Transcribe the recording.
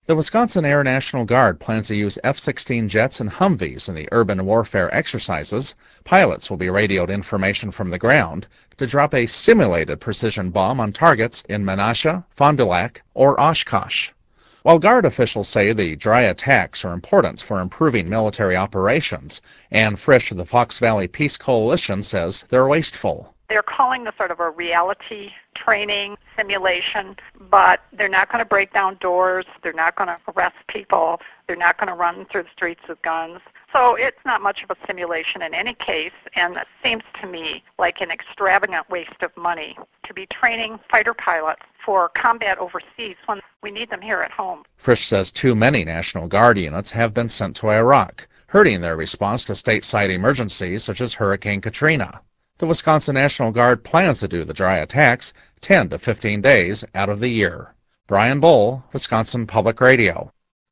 The Wisconsin Air National Guard plans to use F-16 jets and Humvees in the urban warfare exercises. Pilots will be radioed information from the ground to drop a simulated precision bomb on targets in Menasha, Fond du Lac, or Oshkosh. While Guard officials say the dry attacks are important for improving military operations, Ann Frisch of the Fox Valley Peace Coalition says they're wasteful. They're calling this sort of a reality training simulation, but they're not going to break down doors, they're not going to arrest people, they're not going to run through the streets with guns. So it's not much of a simulation in any case, and it seems to me like an extravagant waste of money to be training fighter pilots for combat overseas when we need them here at home. Frisch says too many National Guard units have been sent to Iraq, hurting their response to stateside emergencies such as Hurricane Katrina. The Wisconsin National Guard plans to do the dry attacks 10 to 15 days out of the year. Brian Bull, Wisconsin Public Radio.